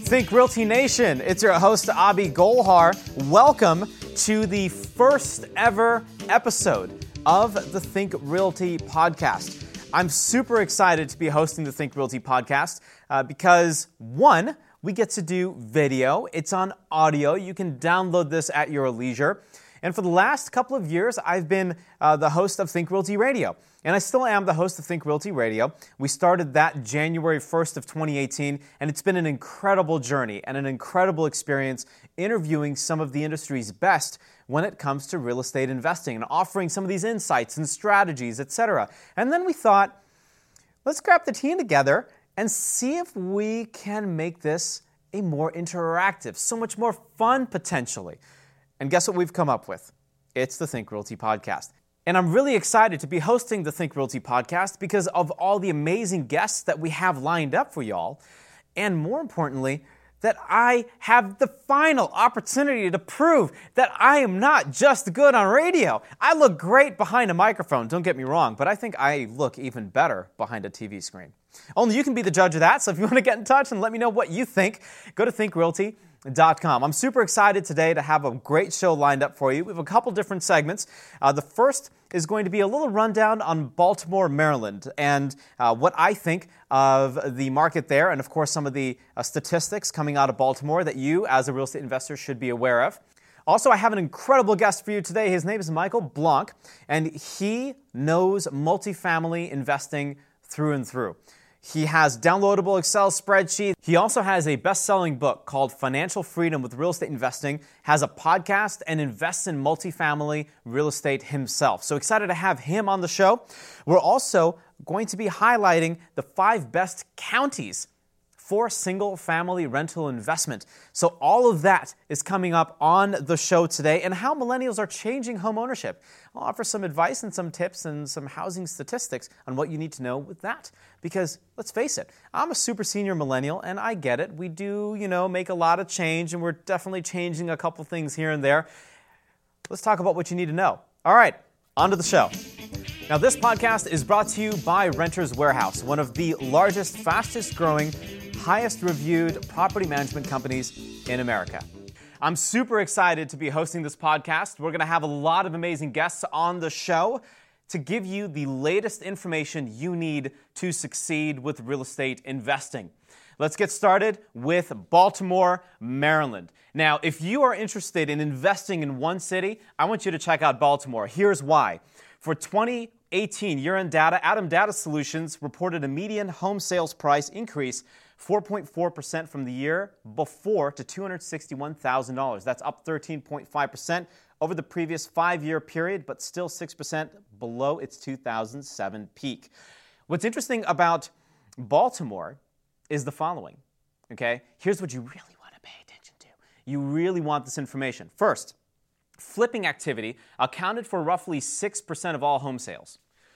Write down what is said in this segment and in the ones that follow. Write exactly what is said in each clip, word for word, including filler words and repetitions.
Think Realty Nation, it's your host, Abhi Golhar. Welcome to the first ever episode of the Think Realty podcast. I'm super excited to be hosting the Think Realty podcast uh, because, one, we get to do video. It's on audio. You can download this at your leisure. And for the last couple of years, I've been uh, the host of Think Realty Radio. And I still am the host of Think Realty Radio. We started that January first of twenty eighteen, and it's been an incredible journey and an incredible experience interviewing some of the industry's best when it comes to real estate investing and offering some of these insights and strategies, et cetera. And then we thought, let's grab the team together and see if we can make this a more interactive, so much more fun potentially. And guess what we've come up with? It's the Think Realty podcast. And I'm really excited to be hosting the Think Realty podcast because of all the amazing guests that we have lined up for y'all. And more importantly, that I have the final opportunity to prove that I am not just good on radio. I look great behind a microphone, don't get me wrong, but I think I look even better behind a T V screen. Only you can be the judge of that, so if you want to get in touch and let me know what you think, go to think realty dot com. I'm super excited today to have a great show lined up for you. We have a couple different segments. Uh, the first is going to be a little rundown on Baltimore, Maryland, and uh, what I think of the market there, and of course some of the uh, statistics coming out of Baltimore that you, as a real estate investor, should be aware of. Also, I have an incredible guest for you today. His name is Michael Blanc, and he knows multifamily investing through and through. He has downloadable Excel spreadsheets. He also has a best-selling book called Financial Freedom with Real Estate Investing, has a podcast, and invests in multifamily real estate himself. So excited to have him on the show. We're also going to be highlighting the five best counties for single-family rental investment. So all of that is coming up on the show today, and how millennials are changing home ownership. I'll offer some advice and some tips and some housing statistics on what you need to know with that. Because let's face it, I'm a super senior millennial, and I get it. We do, you know, make a lot of change, and we're definitely changing a couple things here and there. Let's talk about what you need to know. All right, on to the show. Now, this podcast is brought to you by Renters Warehouse, one of the largest, fastest-growing, highest reviewed property management companies in America. I'm super excited to be hosting this podcast. We're going to have a lot of amazing guests on the show to give you the latest information you need to succeed with real estate investing. Let's get started with Baltimore, Maryland. Now, if you are interested in investing in one city, I want you to check out Baltimore. Here's why. For twenty eighteen year-end data, Adam Data Solutions reported a median home sales price increase four point four percent from the year before to two hundred sixty-one thousand dollars. That's up thirteen point five percent over the previous five-year period, but still six percent below its two thousand seven peak. What's interesting about Baltimore is the following, okay? Here's what you really want to pay attention to. You really want this information. First, flipping activity accounted for roughly six percent of all home sales.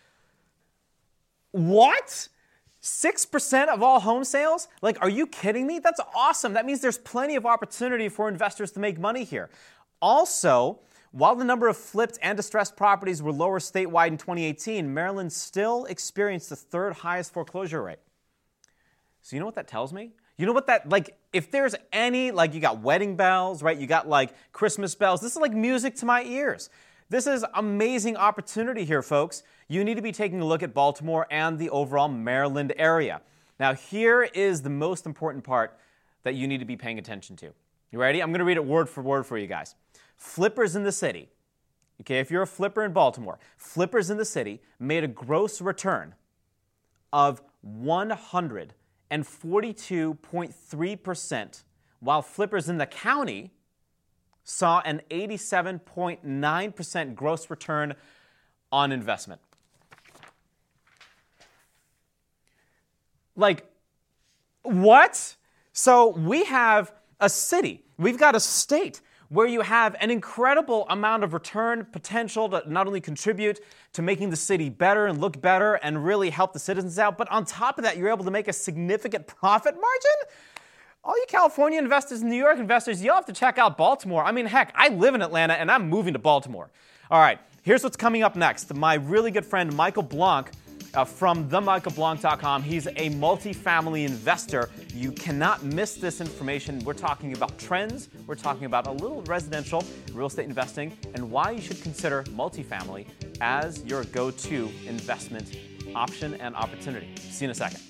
What? six percent of all home sales? Like, are you kidding me? That's awesome. That means there's plenty of opportunity for investors to make money here. Also, while the number of flipped and distressed properties were lower statewide in twenty eighteen, Maryland still experienced the third highest foreclosure rate. So you know what that tells me? You know what that, like, if there's any, like, you got wedding bells, right? You got, like, Christmas bells. This is like music to my ears. This is amazing opportunity here, folks. You need to be taking a look at Baltimore and the overall Maryland area. Now, here is the most important part that you need to be paying attention to. You ready? I'm going to read it word for word for you guys. Flippers in the city, okay, if you're a flipper in Baltimore, flippers in the city made a gross return of one hundred forty-two point three percent, while flippers in the county saw an eighty-seven point nine percent gross return on investment. Like, what? So we have a city, we've got a state where you have an incredible amount of return potential to not only contribute to making the city better and look better and really help the citizens out, but on top of that, you're able to make a significant profit margin? All you California investors and New York investors, you'll have to check out Baltimore. I mean, heck, I live in Atlanta and I'm moving to Baltimore. All right, here's what's coming up next. My really good friend Michael Blanc uh, from the michael blanc dot com. He's a multifamily investor. You cannot miss this information. We're talking about trends. We're talking about a little residential real estate investing and why you should consider multifamily as your go-to investment option and opportunity. See you in a second.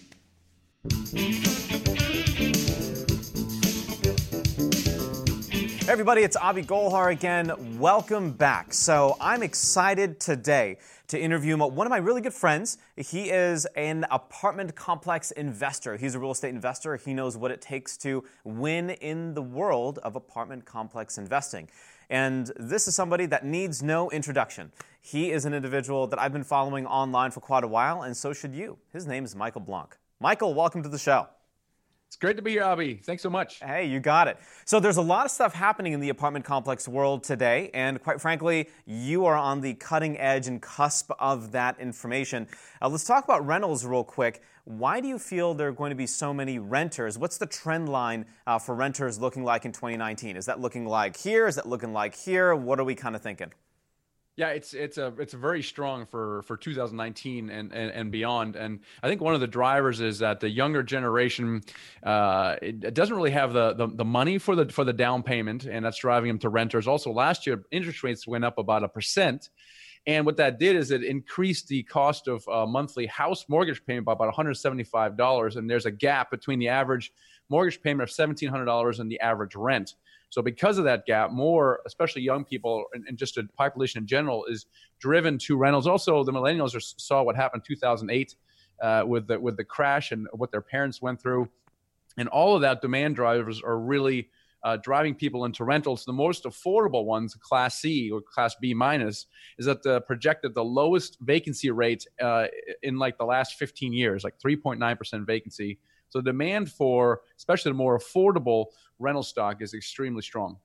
Hey everybody, it's Avi Golhar again. Welcome back. So I'm excited today to interview one of my really good friends. He is an apartment complex investor. He's a real estate investor. He knows what it takes to win in the world of apartment complex investing. And this is somebody that needs no introduction. He is an individual that I've been following online for quite a while, and so should you. His name is Michael Blanc. Michael, welcome to the show. It's great to be here, Avi. Thanks so much. Hey, you got it. So there's a lot of stuff happening in the apartment complex world today, and quite frankly, you are on the cutting edge and cusp of that information. Uh, let's talk about rentals real quick. Why do you feel there are going to be so many renters? What's the trend line uh, for renters looking like in twenty nineteen? Is that looking like here? Is that looking like here? What are we kind of thinking? Yeah, it's it's a it's very strong for for two thousand nineteen and, and and beyond. And I think one of the drivers is that the younger generation uh, it, it doesn't really have the, the the money for the for the down payment, and that's driving them to renters. Also, last year interest rates went up about a percent, and what that did is it increased the cost of a monthly house mortgage payment by about one hundred seventy-five dollars. And there's a gap between the average mortgage payment of seventeen hundred dollars and the average rent. So because of that gap, more, especially young people and, and just the population in general, is driven to rentals. Also, the millennials are, saw what happened in two thousand eight uh, with the with the crash and what their parents went through, and all of that demand drivers are really uh, driving people into rentals. The most affordable ones, Class C or Class B minus, is that the projected the lowest vacancy rate uh, in like the last fifteen years, like three point nine percent vacancy. So the demand for, especially the more affordable rental stock, is extremely strong.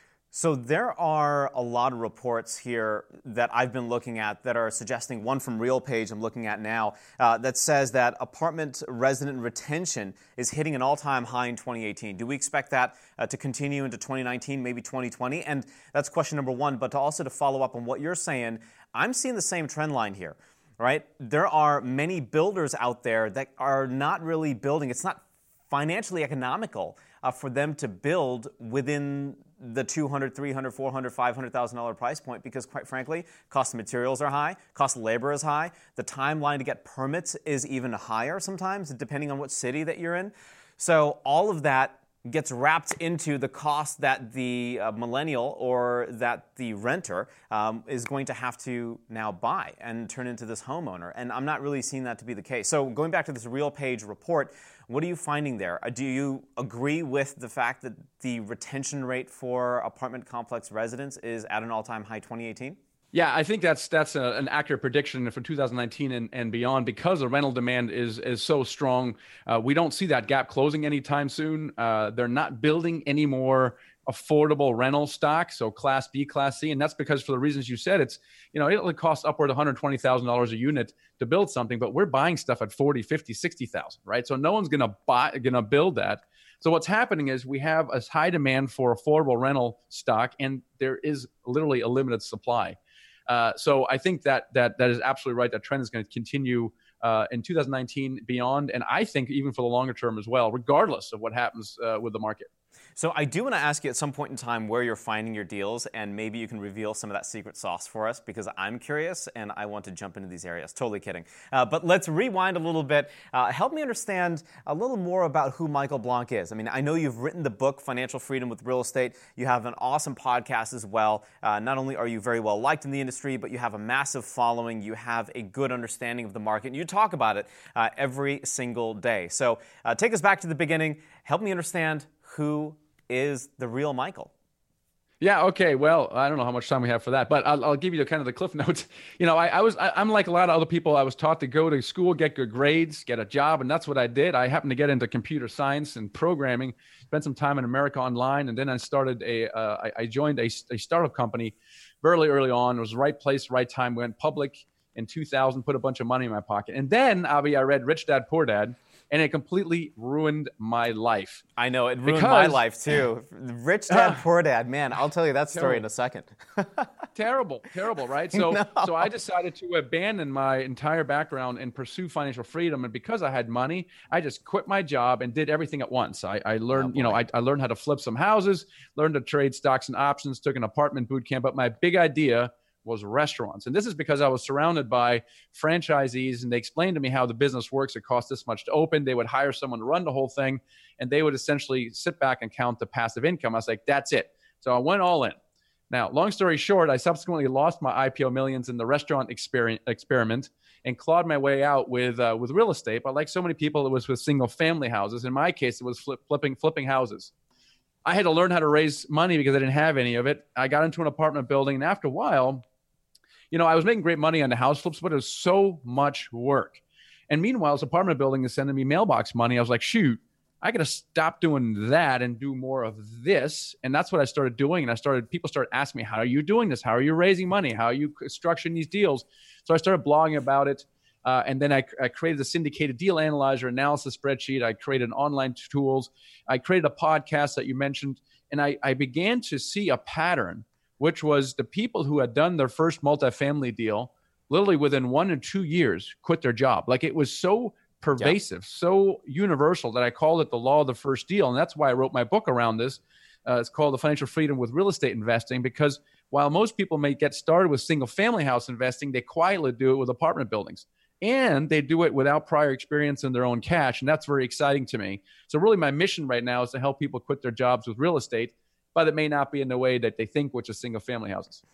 So there are a lot of reports here that I've been looking at that are suggesting, one from RealPage I'm looking at now, uh, that says that apartment resident retention is hitting an all-time high in twenty eighteen. Do we expect that uh, to continue into twenty nineteen, maybe twenty twenty? And that's question number one. But to also to follow up on what you're saying, I'm seeing the same trend line here. Right? There are many builders out there that are not really building. It's not financially economical uh, for them to build within the two hundred thousand dollars, three hundred thousand dollars, four hundred thousand dollars, five hundred thousand dollars price point because, quite frankly, cost of materials are high, cost of labor is high, the timeline to get permits is even higher sometimes, depending on what city that you're in. So all of that gets wrapped into the cost that the uh, millennial or that the renter um, is going to have to now buy and turn into this homeowner. And I'm not really seeing that to be the case. So going back to this RealPage report, what are you finding there? Uh, do you agree with the fact that the retention rate for apartment complex residents is at an all-time high twenty eighteen? Yeah, I think that's that's a, an accurate prediction for two thousand nineteen and, and beyond because the rental demand is is so strong. Uh, we don't see that gap closing anytime soon. Uh, they're not building any more affordable rental stock, so Class B, Class C, and that's because for the reasons you said, it's you know it'll cost upward of one hundred twenty thousand dollars a unit to build something, but we're buying stuff at forty, fifty, sixty thousand, right? So no one's going to buy going to build that. So what's happening is we have a high demand for affordable rental stock, and there is literally a limited supply. Uh, so I think that that that is absolutely right. That trend is going to continue uh, in two thousand nineteen beyond, and I think even for the longer term as well, regardless of what happens uh, with the market. So I do want to ask you at some point in time where you're finding your deals, and maybe you can reveal some of that secret sauce for us because I'm curious and I want to jump into these areas. Totally kidding. Uh, but let's rewind a little bit. Uh, help me understand a little more about who Michael Blanc is. I mean, I know you've written the book, Financial Freedom with Real Estate. You have an awesome podcast as well. Uh, not only are you very well liked in the industry, but you have a massive following. You have a good understanding of the market, and you talk about it uh, every single day. So uh, take us back to the beginning. Help me understand who is the real Michael. Yeah. Okay. Well, I don't know how much time we have for that, but I'll, I'll give you kind of the cliff notes. You know, I, I was, I, I'm like a lot of other people. I was taught to go to school, get good grades, get a job, and that's what I did. I happened to get into computer science and programming, spent some time in America Online, and then I started a, uh, I, I joined a, a startup company very early on. It was the right place, right time. Went public in two thousand, put a bunch of money in my pocket, and then Avi, I read Rich Dad Poor Dad. and it completely ruined my life. I know, it ruined because, my life too. Rich dad, poor dad. Man, I'll tell you that story in a second. terrible, terrible, right? So, no. so I decided to abandon my entire background and pursue financial freedom. And because I had money, I just quit my job and did everything at once. I, I learned, oh, you know, I, I learned how to flip some houses, learned to trade stocks and options, took an apartment boot camp. But my big idea was restaurants. And this is because I was surrounded by franchisees, and they explained to me how the business works. It costs this much to open. They would hire someone to run the whole thing, and they would essentially sit back and count the passive income. I was like, that's it. So I went all in. Now, long story short, I subsequently lost my I P O millions in the restaurant exper- experiment and clawed my way out with uh, with real estate. But like so many people, it was with single family houses. In my case, it was flip, flipping flipping houses. I had to learn how to raise money because I didn't have any of it. I got into an apartment building, and after a while, you know, I was making great money on the house flips, but it was so much work. And meanwhile, this apartment building is sending me mailbox money. I was like, shoot, I got to stop doing that and do more of this. And that's what I started doing. And I started, people started asking me, how are you doing this? How are you raising money? How are you structuring these deals? So I started blogging about it. Uh, and then I, I created a syndicated deal analyzer analysis spreadsheet. I created online tools. I created a podcast that you mentioned. And I, I began to see a pattern, which was the people who had done their first multifamily deal, literally within one or two years, quit their job. Like it was so pervasive, yeah. so universal that I called it the law of the first deal. And that's why I wrote my book around this. Uh, it's called The Financial Freedom with Real Estate Investing, because while most people may get started with single family house investing, they quietly do it with apartment buildings. And they do it without prior experience in their own cash. And that's very exciting to me. So really my mission right now is to help people quit their jobs with real estate, but it may not be in the way that they think, which is single family houses.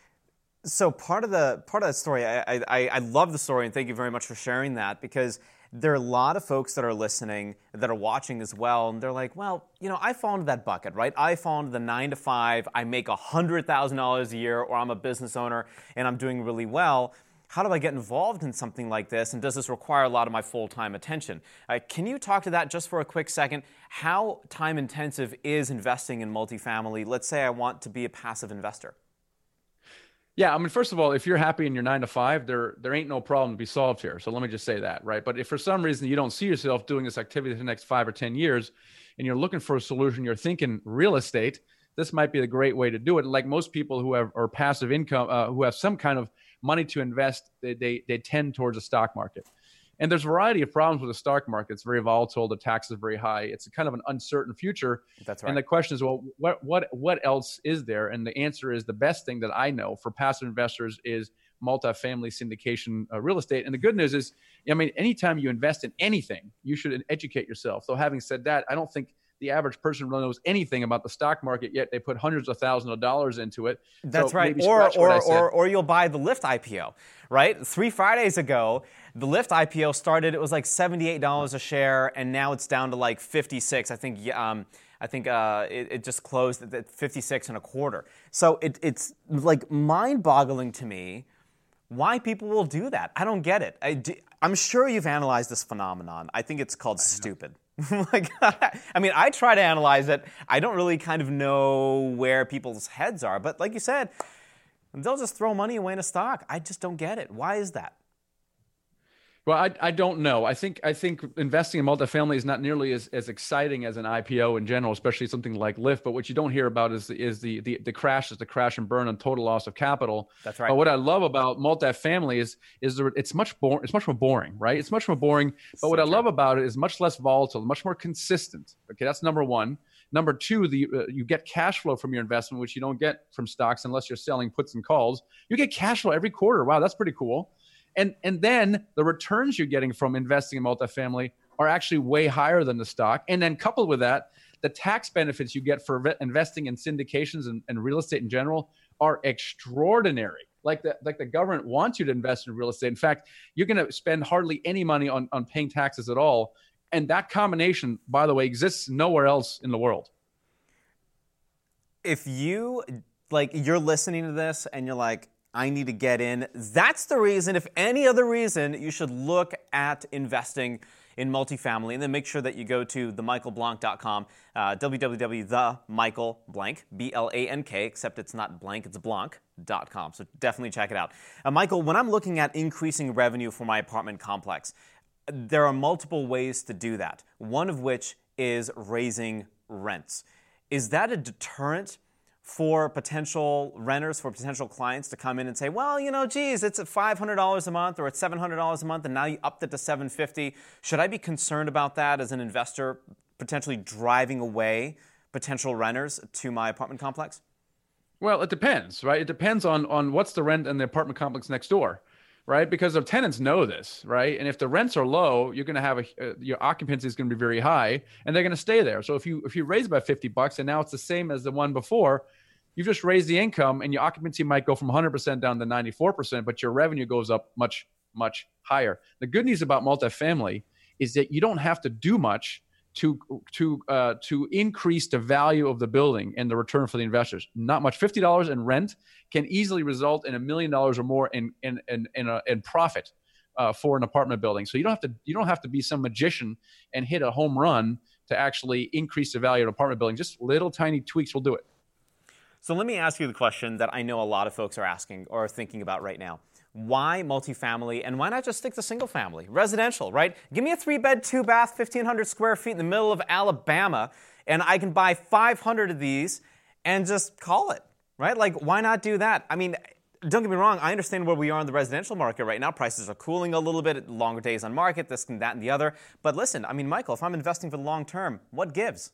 So part of the part of that story, I, I, I love the story, and thank you very much for sharing that, because there are a lot of folks that are listening, that are watching as well, and they're like, well, you know, I fall into that bucket, right? I fall into the nine to five, I make one hundred thousand dollars a year, or I'm a business owner, and I'm doing really well. How do I get involved in something like this, and does this require a lot of my full-time attention? Uh, can you talk to that just for a quick second? How time-intensive is investing in multifamily? Let's say I want to be a passive investor. Yeah, I mean, first of all, if you're happy in your nine to five, there there ain't no problem to be solved here. So let me just say that, right? But if for some reason you don't see yourself doing this activity for the next five or ten years, and you're looking for a solution, you're thinking real estate, this might be the great way to do it. Like most people who have are passive income, uh, who have some kind of money to invest, they, they they tend towards the stock market. And there's a variety of problems with the stock market. It's very volatile. The tax is very high. It's kind of an uncertain future. That's right. And the question is, well, what what what else is there? And the answer is the best thing that I know for passive investors is multifamily syndication uh, real estate. And the good news is, I mean, anytime you invest in anything, you should educate yourself. So having said that, I don't think the average person really knows anything about the stock market yet. They put hundreds of thousands of dollars into it. That's so right. Or or, or or you'll buy the Lyft I P O, right? Three Fridays ago, the Lyft I P O started. It was like seventy-eight dollars a share, and now it's down to like fifty-six. I think um, I think uh, it, it just closed at fifty-six and a quarter. So it, it's like mind-boggling to me why people will do that. I don't get it. I do, I'm sure you've analyzed this phenomenon. I think it's called stupid. like, I mean, I try to analyze it. I don't really kind of know where people's heads are. But like you said, they'll just throw money away in a stock. I just don't get it. Why is that? Well, I, I don't know. I think I think investing in multifamily is not nearly as, as exciting as an I P O in general, especially something like Lyft. But what you don't hear about is the, is the the the crash, is the crash and burn and total loss of capital. That's right. But what I love about multifamily is is there, it's much boring. It's much more boring, right? It's much more boring. But so what true. I love about it is much less volatile, much more consistent. Okay, that's number one. Number two, the uh, you get cash flow from your investment, which you don't get from stocks unless you're selling puts and calls. You get cash flow every quarter. Wow, that's pretty cool. And and then the returns you're getting from investing in multifamily are actually way higher than the stock. And then coupled with that, the tax benefits you get for investing in syndications and, and real estate in general are extraordinary. Like the, like the government wants you to invest in real estate. In fact, you're going to spend hardly any money on, on paying taxes at all. And that combination, by the way, exists nowhere else in the world. If you, like, you're listening to this and you're like, I need to get in. That's the reason, if any other reason, you should look at investing in multifamily, and then make sure that you go to the michael blank dot com, uh, w w w dot the michael blank, B L A N K, except it's not blank, it's blanc dot com. So definitely check it out. Uh, Michael, when I'm looking at increasing revenue for my apartment complex, there are multiple ways to do that, one of which is raising rents. Is that a deterrent for potential renters, for potential clients to come in and say, well, you know, geez, it's at five hundred dollars a month or it's seven hundred dollars a month and now you upped it to seven hundred fifty dollars. Should I be concerned about that as an investor, potentially driving away potential renters to my apartment complex? Well, it depends, right? It depends on, on what's the rent in the apartment complex next door, right? Because the tenants know this, right? And if the rents are low, you're going to have a, uh, your occupancy is going to be very high and they're going to stay there. So if you, if you raise by fifty bucks and now it's the same as the one before, you've just raised the income and your occupancy might go from one hundred percent down to ninety-four percent, but your revenue goes up much, much higher. The good news about multifamily is that you don't have to do much to to uh, to increase the value of the building and the return for the investors. Not much. fifty dollars in rent can easily result in a million dollars or more in in in in, a, in profit uh, for an apartment building. So you don't have to you don't have to be some magician and hit a home run to actually increase the value of an apartment building. Just little tiny tweaks will do it. So let me ask you the question that I know a lot of folks are asking or are thinking about right now. Why multifamily, and why not just stick to single family, residential, right? Give me a three-bed, two-bath, fifteen hundred square feet in the middle of Alabama, and I can buy five hundred of these and just call it, right? Like, why not do that? I mean, don't get me wrong, I understand where we are in the residential market right now. Prices are cooling a little bit, longer days on market, this and that and the other. But listen, I mean, Michael, if I'm investing for the long term, what gives?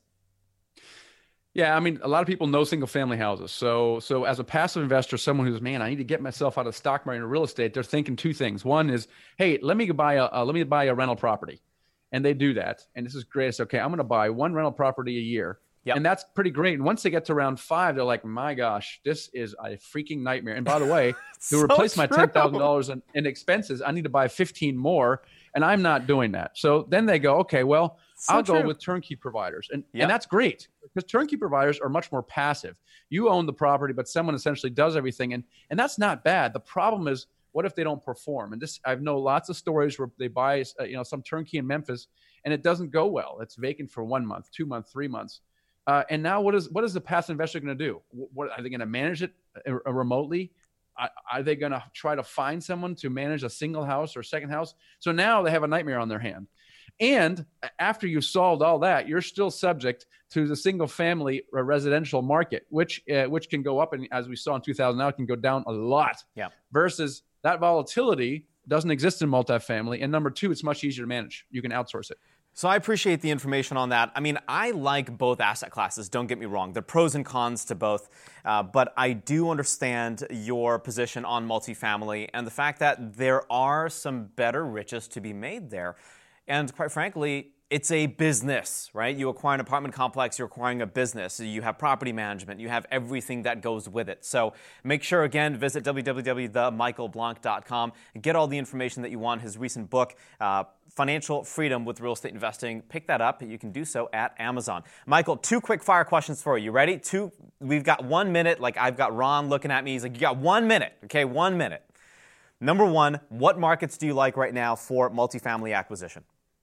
Yeah, I mean, a lot of people know single-family houses. So, so as a passive investor, someone who's, man, I need to get myself out of the stock market and real estate, they're thinking two things. One is, hey, let me buy a uh, let me buy a rental property, and they do that, and this is great. It's okay. I'm going to buy one rental property a year, yep. And that's pretty great. And once they get to round five, they're like, my gosh, this is a freaking nightmare. And by the way, to so replace true. my ten thousand dollars in, in expenses, I need to buy fifteen more, and I'm not doing that. So then they go, okay, well. So I'll true. go with turnkey providers. And, yep. and that's great because turnkey providers are much more passive. You own the property, but someone essentially does everything. And, and that's not bad. The problem is, what if they don't perform? And this, I know lots of stories where they buy uh, you know, some turnkey in Memphis and it doesn't go well. It's vacant for one month, two months, three months. Uh, and now what is what is the passive investor going to do? What, are they going to manage it uh, remotely? Are, are they going to try to find someone to manage a single house or second house? So now they have a nightmare on their hand. And after you've solved all that, you're still subject to the single-family residential market, which uh, which can go up, and as we saw in two thousand, now it can go down a lot. Yeah. Versus that volatility doesn't exist in multifamily. And number two, it's much easier to manage. You can outsource it. So I appreciate the information on that. I mean, I like both asset classes. Don't get me wrong. There are pros and cons to both. Uh, but I do understand your position on multifamily and the fact that there are some better riches to be made there. And quite frankly, it's a business, right? You acquire an apartment complex, you're acquiring a business. You have property management, you have everything that goes with it. So make sure, again, visit w w w dot the michael blank dot com and get all the information that you want. His recent book, uh, Financial Freedom with Real Estate Investing. Pick that up. You can do so at Amazon. Michael, two quick fire questions for you. You ready? Two. We've got one minute. Like, I've got Ron looking at me. He's like, you got one minute. Okay, one minute. Number one, what markets do you like right now for multifamily acquisition?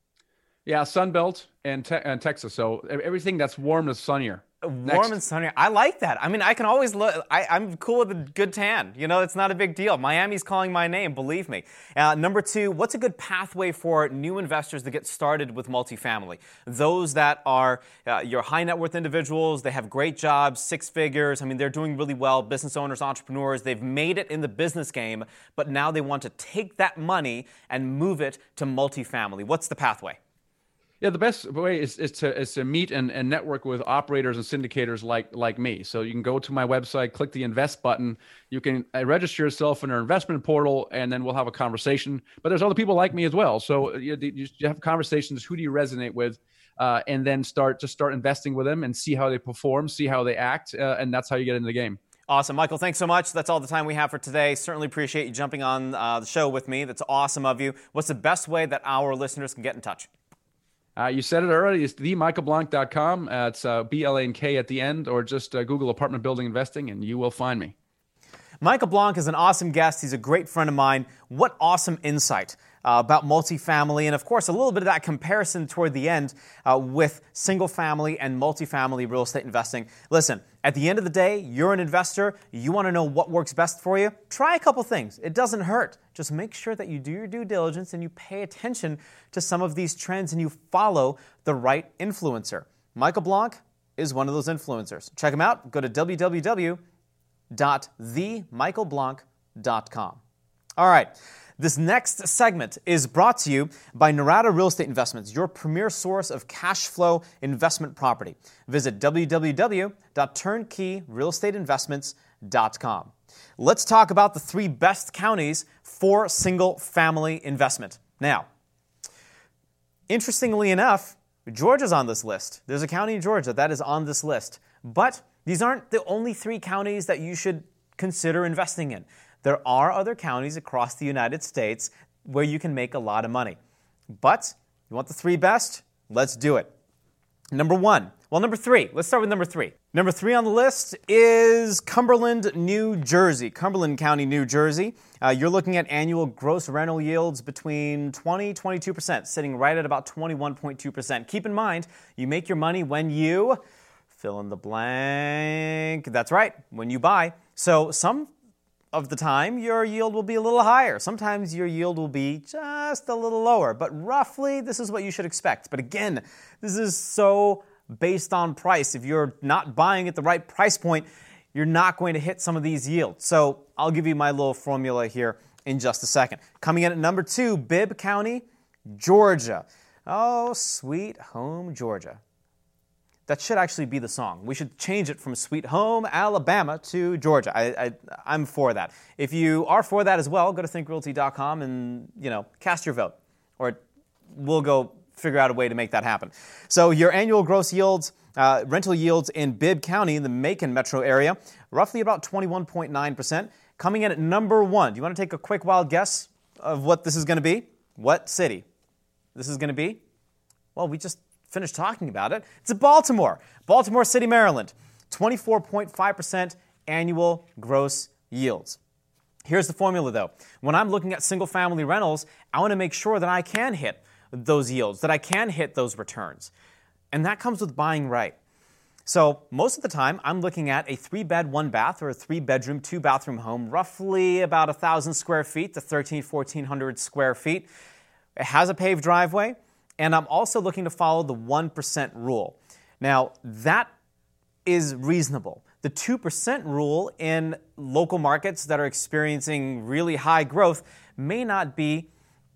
Yeah, Sunbelt and, te- and Texas. So everything that's warm is sunnier. Warm Next. and sunnier. I like that. I mean, I can always look. I, I'm cool with a good tan. You know, it's not a big deal. Miami's calling my name, believe me. Uh, number two, what's a good pathway for new investors to get started with multifamily? Those that are uh, your high net worth individuals, they have great jobs, six figures. I mean, they're doing really well. Business owners, entrepreneurs, they've made it in the business game, but now they want to take that money and move it to multifamily. What's the pathway? Yeah, the best way is, is to is to meet and, and network with operators and syndicators like like me. So you can go to my website, click the invest button. You can uh, register yourself in our investment portal, and then we'll have a conversation. But there's other people like me as well. So you, you, you have conversations. Who do you resonate with? Uh, and then start to start investing with them and see how they perform, see how they act, uh, and that's how you get into the game. Awesome. Michael, thanks so much. That's all the time we have for today. Certainly appreciate you jumping on uh, the show with me. That's awesome of you. What's the best way that our listeners can get in touch? Uh, you said it already. It's the michael blank dot com. Uh, it's uh, B L A N K at the end, or just uh, Google apartment building investing, and you will find me. Michael Blank is an awesome guest. He's a great friend of mine. What awesome insight uh, about multifamily, and of course, a little bit of that comparison toward the end uh, with single family and multifamily real estate investing. Listen, at the end of the day, you're an investor. You want to know what works best for you? Try a couple things. It doesn't hurt. Just make sure that you do your due diligence and you pay attention to some of these trends and you follow the right influencer. Michael Blank is one of those influencers. Check him out. Go to w w w dot the michael blank dot com. All right. This next segment is brought to you by Norada Real Estate Investments, your premier source of cash flow investment property. Visit w w w dot turnkey real estate investments dot com. Let's talk about the three best counties for single-family investment. Now, interestingly enough, Georgia's on this list. There's a county in Georgia that is on this list. But these aren't the only three counties that you should consider investing in. There are other counties across the United States where you can make a lot of money. But you want the three best? Let's do it. Number one. Well, number three. Let's start with number three. Number three on the list is Cumberland, New Jersey. Cumberland County, New Jersey. Uh, you're looking at annual gross rental yields between twenty and twenty-two percent, sitting right at about twenty-one point two percent. Keep in mind, you make your money when you fill in the blank. That's right, when you buy. So some of the time, your yield will be a little higher. Sometimes your yield will be just a little lower. But roughly, this is what you should expect. But again, this is so based on price. If you're not buying at the right price point, you're not going to hit some of these yields. So I'll give you my little formula here in just a second. Coming in at number two, Bibb County, Georgia. Oh, sweet home, Georgia. That should actually be the song. We should change it from Sweet Home, Alabama to Georgia. I, I, I'm for that. If you are for that as well, go to think realty dot com and, you know, cast your vote. Or we'll go figure out a way to make that happen. So your annual gross yields, uh, rental yields in Bibb County in the Macon metro area, roughly about twenty-one point nine percent. Coming in at number one. Do you want to take a quick wild guess of what this is going to be? What city this is going to be? Well, we just finished talking about it. It's Baltimore. Baltimore City, Maryland. twenty-four point five percent annual gross yields. Here's the formula, though. When I'm looking at single-family rentals, I want to make sure that I can hit those yields, that I can hit those returns. And that comes with buying right. So most of the time, I'm looking at a three-bed, one-bath, or a three-bedroom, two-bathroom home, roughly about one thousand square feet to thirteen, fourteen hundred square feet. It has a paved driveway. And I'm also looking to follow the one percent rule. Now, that is reasonable. The two percent rule in local markets that are experiencing really high growth may not be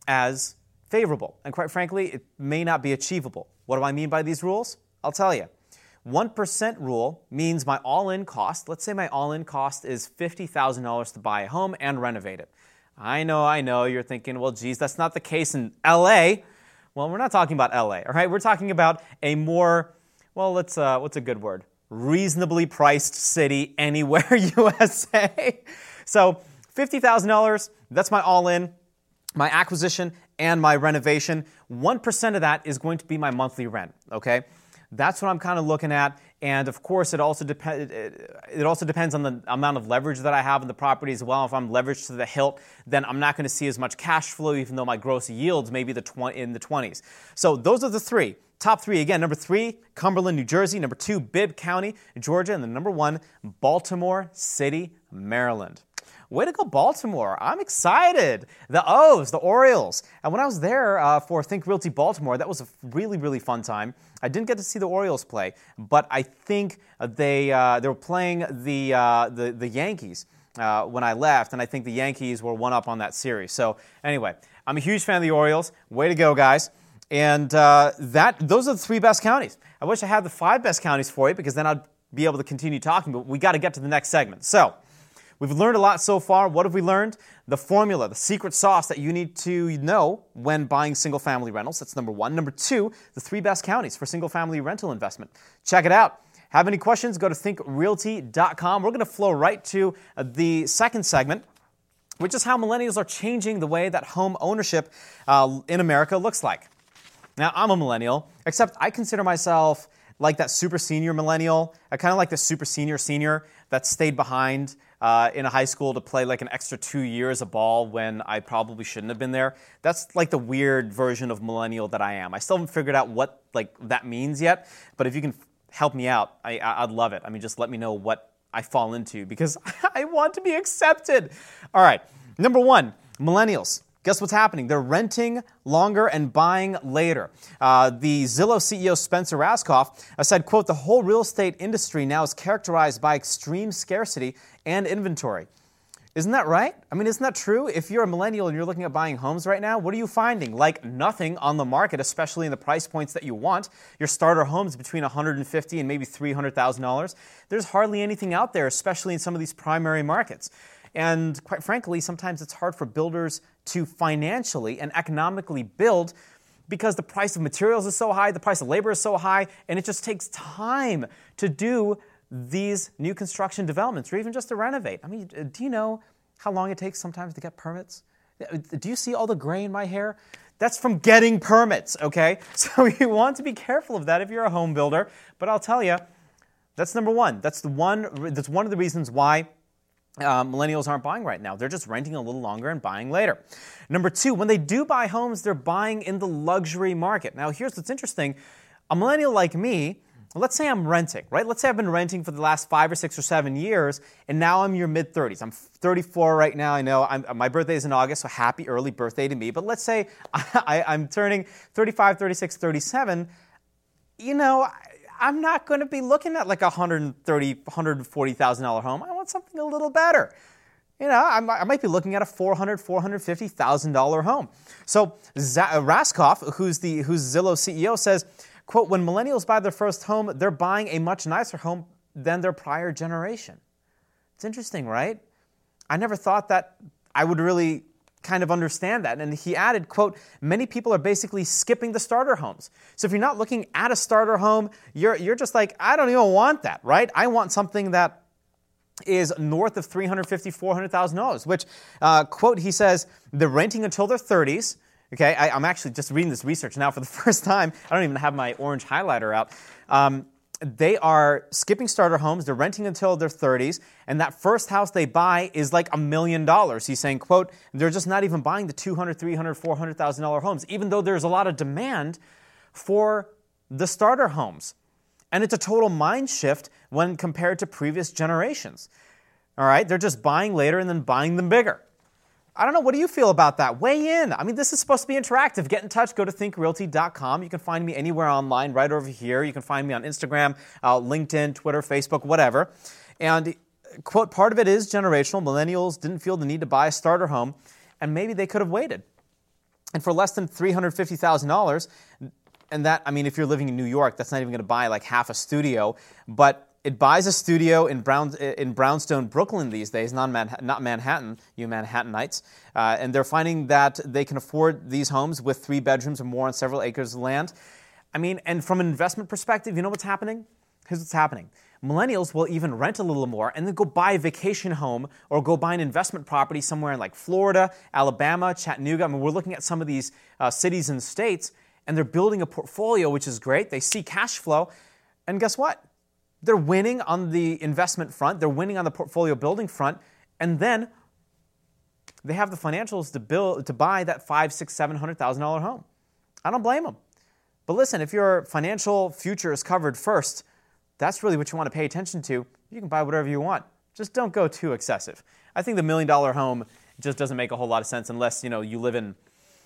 as favorable. And quite frankly, it may not be achievable. What do I mean by these rules? I'll tell you. one percent rule means my all-in cost, let's say my all-in cost is fifty thousand dollars to buy a home and renovate it. I know, I know, you're thinking, well, geez, that's not the case in L A. Well, we're not talking about L A, all right? We're talking about a more, well, let's, uh, what's a good word? Reasonably priced city anywhere, U S A. So fifty thousand dollars, that's my all-in, my acquisition, and my renovation. one percent of that is going to be my monthly rent, okay? That's what I'm kind of looking at. And of course, it also, dep- it also depends on the amount of leverage that I have in the property as well. If I'm leveraged to the hilt, then I'm not going to see as much cash flow, even though my gross yields may be the tw- in the twenties. So those are the three. Top three, again, number three, Cumberland, New Jersey. Number two, Bibb County, Georgia. And then number one, Baltimore City, Maryland. Way to go, Baltimore. I'm excited. The O's, the Orioles. And when I was there uh, for Think Realty Baltimore, that was a really, really fun time. I didn't get to see the Orioles play, but I think they uh, they were playing the, uh, the, the Yankees uh, when I left, and I think the Yankees were one up on that series. So anyway, I'm a huge fan of the Orioles. Way to go, guys. And uh, that those are the three best counties. I wish I had the five best counties for you, because then I'd be able to continue talking, but we got to get to the next segment. So we've learned a lot so far. What have we learned? The formula, the secret sauce that you need to know when buying single-family rentals. That's number one. Number two, the three best counties for single-family rental investment. Check it out. Have any questions? Go to think realty dot com. We're going to flow right to the second segment, which is how millennials are changing the way that home ownership uh, in America looks like. Now, I'm a millennial, except I consider myself like that super senior millennial. I kind of like the super senior senior that stayed behind uh, in a high school to play like an extra two years of ball when I probably shouldn't have been there. That's like the weird version of millennial that I am. I still haven't figured out what like that means yet, but if you can help me out, I, I'd love it. I mean, just let me know what I fall into, because I want to be accepted. All right, number one. Millennials. Guess what's happening? They're renting longer and buying later. Uh, the Zillow C E O Spencer Rascoff uh, said, quote, the whole real estate industry now is characterized by extreme scarcity and inventory. Isn't that right? I mean, isn't that true? If you're a millennial and you're looking at buying homes right now, what are you finding? Like nothing on the market, especially in the price points that you want. Your starter homes between one hundred fifty thousand dollars and maybe three hundred thousand dollars. There's hardly anything out there, especially in some of these primary markets. And quite frankly, sometimes it's hard for builders to financially and economically build because the price of materials is so high, the price of labor is so high, and it just takes time to do these new construction developments or even just to renovate. I mean, do you know how long it takes sometimes to get permits? Do you see all the gray in my hair? That's from getting permits, okay? So you want to be careful of that if you're a home builder. But I'll tell you, that's number one. That's the one. That's one of the reasons why uh, millennials aren't buying right now. They're just renting a little longer and buying later. Number two, when they do buy homes, they're buying in the luxury market. Now, here's what's interesting. A millennial like me, let's say I'm renting, right? Let's say I've been renting for the last five or six or seven years, and now I'm in your mid-thirties. I'm thirty-four right now. I know I'm, my birthday is in August, so happy early birthday to me. But let's say I, I, I'm turning thirty-five, thirty-six, thirty-seven. You know, I, I'm not going to be looking at like a one hundred thirty thousand dollars, one hundred forty thousand dollars home. I want something a little better. You know, I might, I might be looking at a four hundred thousand dollars, four hundred fifty thousand dollars home. So Z- Rascoff, who's the who's Zillow C E O, says, quote, when millennials buy their first home, they're buying a much nicer home than their prior generation. It's interesting, right? I never thought that I would really kind of understand that. And he added, quote, many people are basically skipping the starter homes. So if you're not looking at a starter home, you're you're just like, I don't even want that, right? I want something that is north of three hundred fifty thousand dollars, four hundred thousand dollars, which, uh, quote, he says, they're renting until their thirties. Okay, I, I'm actually just reading this research now for the first time. I don't even have my orange highlighter out. Um, they are skipping starter homes. They're renting until their thirties. And that first house they buy is like a million dollars. He's saying, quote, they're just not even buying the two hundred thousand dollars, three hundred thousand dollars, four hundred thousand dollars homes, even though there's a lot of demand for the starter homes. And it's a total mind shift when compared to previous generations. All right, they're just buying later and then buying them bigger. I don't know. What do you feel about that? Weigh in. I mean, this is supposed to be interactive. Get in touch. Go to think realty dot com. You can find me anywhere online, right over here. You can find me on Instagram, uh, LinkedIn, Twitter, Facebook, whatever. And, quote, part of it is generational. Millennials didn't feel the need to buy a starter home, and maybe they could have waited. And for less than three hundred fifty thousand dollars, and that, I mean, if you're living in New York, that's not even going to buy like half a studio, but it buys a studio in Brown in Brownstone, Brooklyn these days, not Manhattan, not Manhattan, you Manhattanites. Uh, and they're finding that they can afford these homes with three bedrooms or more on several acres of land. I mean, and from an investment perspective, you know what's happening? Here's what's happening. Millennials will even rent a little more and then go buy a vacation home or go buy an investment property somewhere in like Florida, Alabama, Chattanooga. I mean, we're looking at some of these uh, cities and states, and they're building a portfolio, which is great. They see cash flow, and guess what? They're winning on the investment front. They're winning on the portfolio building front. And then they have the financials to build to buy that five, six, seven hundred thousand dollar home. I don't blame them. But listen, if your financial future is covered first, that's really what you want to pay attention to. You can buy whatever you want. Just don't go too excessive. I think the million dollar home just doesn't make a whole lot of sense unless, you know, you live in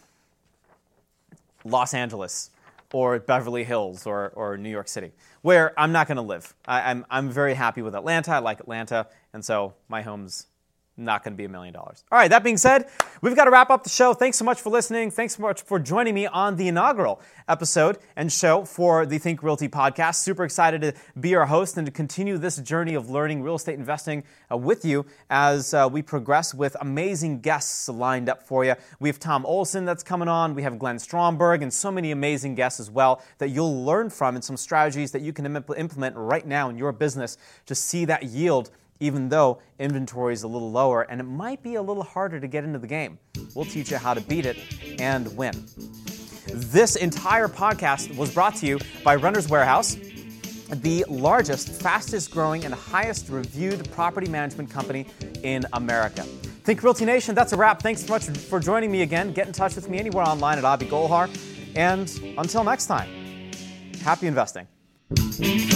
Los Angeles or Beverly Hills or, or New York City, where I'm not going to live. I, I'm, I'm very happy with Atlanta. I like Atlanta, and so my home's not going to be a million dollars. All right, that being said, we've got to wrap up the show. Thanks so much for listening. Thanks so much for joining me on the inaugural episode and show for the Think Realty podcast. Super excited to be your host and to continue this journey of learning real estate investing uh, with you as uh, we progress with amazing guests lined up for you. We have Tom Olson that's coming on. We have Glenn Stromberg and so many amazing guests as well that you'll learn from and some strategies that you can im- implement right now in your business to see that yield, even though inventory is a little lower and it might be a little harder to get into the game. We'll teach you how to beat it and win. This entire podcast was brought to you by Renters Warehouse, the largest, fastest growing, and highest reviewed property management company in America. Think Realty Nation, that's a wrap. Thanks so much for joining me again. Get in touch with me anywhere online at Abi Golhar. And until next time, happy investing.